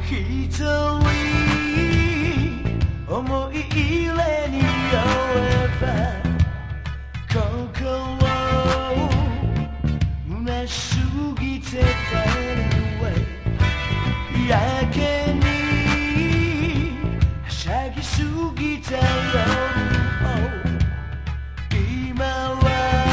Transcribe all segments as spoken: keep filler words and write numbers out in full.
一人思い入れに酔えば心虚すぎて帰る やけにはしゃぎすぎた夜今は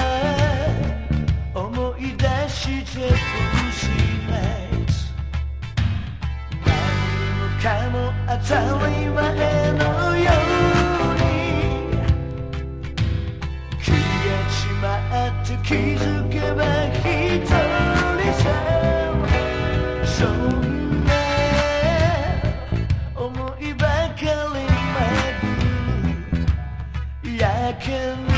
思い出してほしいです何もかも当たり前のように消えちまって気づけば一人さそんな思いばかり巡るやけに